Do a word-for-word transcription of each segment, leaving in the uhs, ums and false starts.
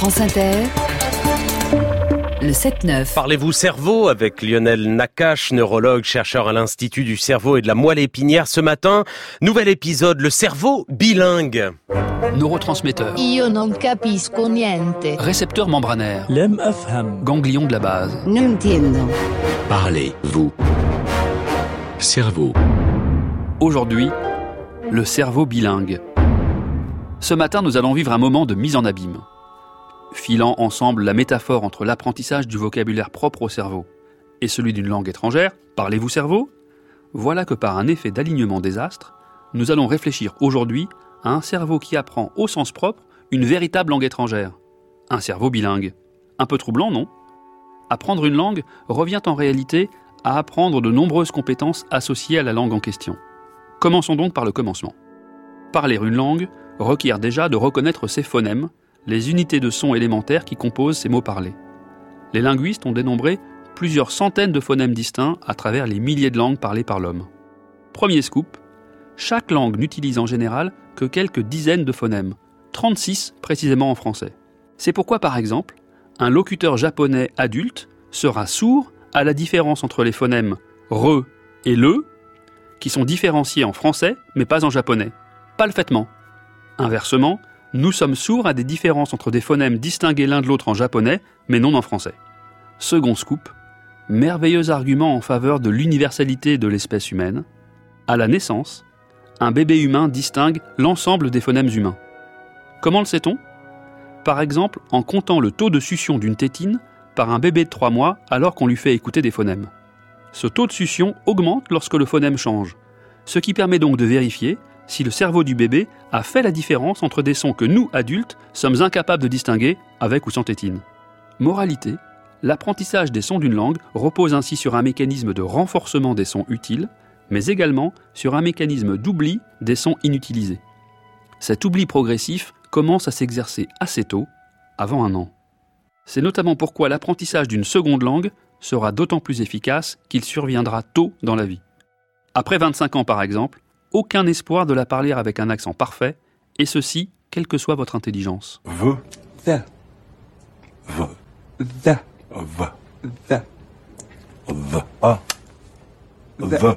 France Inter, le sept neuf. Parlez-vous cerveau avec Lionel Nakache, neurologue, chercheur à l'Institut du cerveau et de la moelle épinière. Ce matin, nouvel épisode, le cerveau bilingue. Neurotransmetteur. Io non capisco niente. Récepteur membranaire. لم أفهم. Ganglion de la base. Non entiendo. Parlez-vous cerveau. Aujourd'hui, le cerveau bilingue. Ce matin, nous allons vivre un moment de mise en abîme. Filant ensemble la métaphore entre l'apprentissage du vocabulaire propre au cerveau et celui d'une langue étrangère, parlez-vous cerveau ? Voilà que par un effet d'alignement des astres, nous allons réfléchir aujourd'hui à un cerveau qui apprend au sens propre une véritable langue étrangère. Un cerveau bilingue. Un peu troublant, non ? Apprendre une langue revient en réalité à apprendre de nombreuses compétences associées à la langue en question. Commençons donc par le commencement. Parler une langue requiert déjà de reconnaître ses phonèmes, les unités de son élémentaires qui composent ces mots parlés. Les linguistes ont dénombré plusieurs centaines de phonèmes distincts à travers les milliers de langues parlées par l'homme. Premier scoop, chaque langue n'utilise en général que quelques dizaines de phonèmes, trente-six précisément en français. C'est pourquoi, par exemple, un locuteur japonais adulte sera sourd à la différence entre les phonèmes « re » et « le », qui sont différenciés en français mais pas en japonais. Pas le faitement. Inversement, nous sommes sourds à des différences entre des phonèmes distingués l'un de l'autre en japonais, mais non en français. Second scoop, merveilleux argument en faveur de l'universalité de l'espèce humaine. À la naissance, un bébé humain distingue l'ensemble des phonèmes humains. Comment le sait-on ? Par exemple, en comptant le taux de succion d'une tétine par un bébé de trois mois alors qu'on lui fait écouter des phonèmes. Ce taux de succion augmente lorsque le phonème change, ce qui permet donc de vérifier si le cerveau du bébé a fait la différence entre des sons que nous, adultes, sommes incapables de distinguer avec ou sans tétine. Moralité, l'apprentissage des sons d'une langue repose ainsi sur un mécanisme de renforcement des sons utiles, mais également sur un mécanisme d'oubli des sons inutilisés. Cet oubli progressif commence à s'exercer assez tôt, avant un an. C'est notamment pourquoi l'apprentissage d'une seconde langue sera d'autant plus efficace qu'il surviendra tôt dans la vie. Après vingt-cinq ans par exemple, aucun espoir de la parler avec un accent parfait, et ceci, quelle que soit votre intelligence. V, the, v, the, v, the, v, a, v,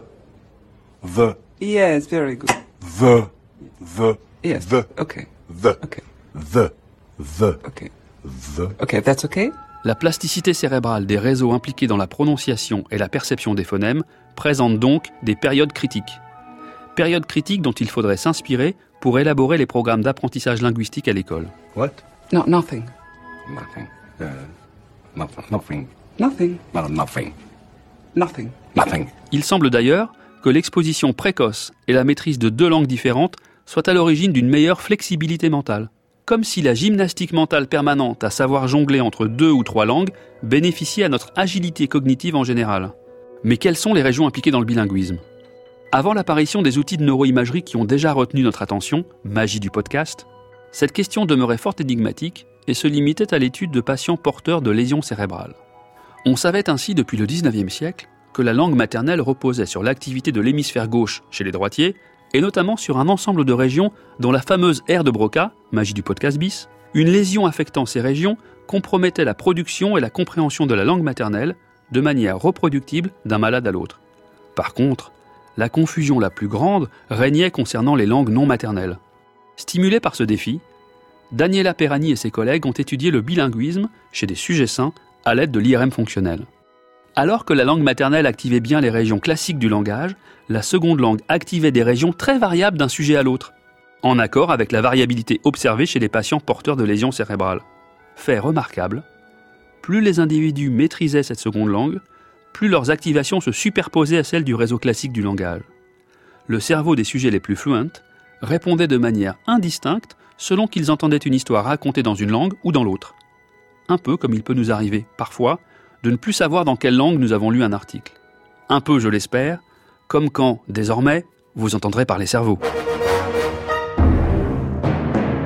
v. Yes, very good. V, v, Yes. v, Okay. v, Okay. v, v, Okay. v. Okay, that's okay? La plasticité cérébrale des réseaux impliqués dans la prononciation et la perception des phonèmes présente donc des périodes critiques. Période critique dont il faudrait s'inspirer pour élaborer les programmes d'apprentissage linguistique à l'école. What? No, nothing. Nothing. Uh, nothing. Nothing. Nothing. No, nothing. Nothing. Nothing. Il semble d'ailleurs que l'exposition précoce et la maîtrise de deux langues différentes soient à l'origine d'une meilleure flexibilité mentale. Comme si la gymnastique mentale permanente à savoir jongler entre deux ou trois langues bénéficiait à notre agilité cognitive en général. Mais quelles sont les régions impliquées dans le bilinguisme ? Avant l'apparition des outils de neuroimagerie qui ont déjà retenu notre attention, magie du podcast, cette question demeurait fort énigmatique et se limitait à l'étude de patients porteurs de lésions cérébrales. On savait ainsi depuis le dix-neuvième siècle que la langue maternelle reposait sur l'activité de l'hémisphère gauche chez les droitiers et notamment sur un ensemble de régions dont la fameuse aire de Broca, magie du podcast bis, une lésion affectant ces régions compromettait la production et la compréhension de la langue maternelle de manière reproductible d'un malade à l'autre. Par contre, la confusion la plus grande régnait concernant les langues non maternelles. Stimulés par ce défi, Daniela Perani et ses collègues ont étudié le bilinguisme chez des sujets sains à l'aide de l'I R M fonctionnel. Alors que la langue maternelle activait bien les régions classiques du langage, la seconde langue activait des régions très variables d'un sujet à l'autre, en accord avec la variabilité observée chez les patients porteurs de lésions cérébrales. Fait remarquable, plus les individus maîtrisaient cette seconde langue, plus leurs activations se superposaient à celles du réseau classique du langage. Le cerveau des sujets les plus fluents répondait de manière indistincte selon qu'ils entendaient une histoire racontée dans une langue ou dans l'autre. Un peu comme il peut nous arriver, parfois, de ne plus savoir dans quelle langue nous avons lu un article. Un peu, je l'espère, comme quand, désormais, vous entendrez parler cerveau. À demain !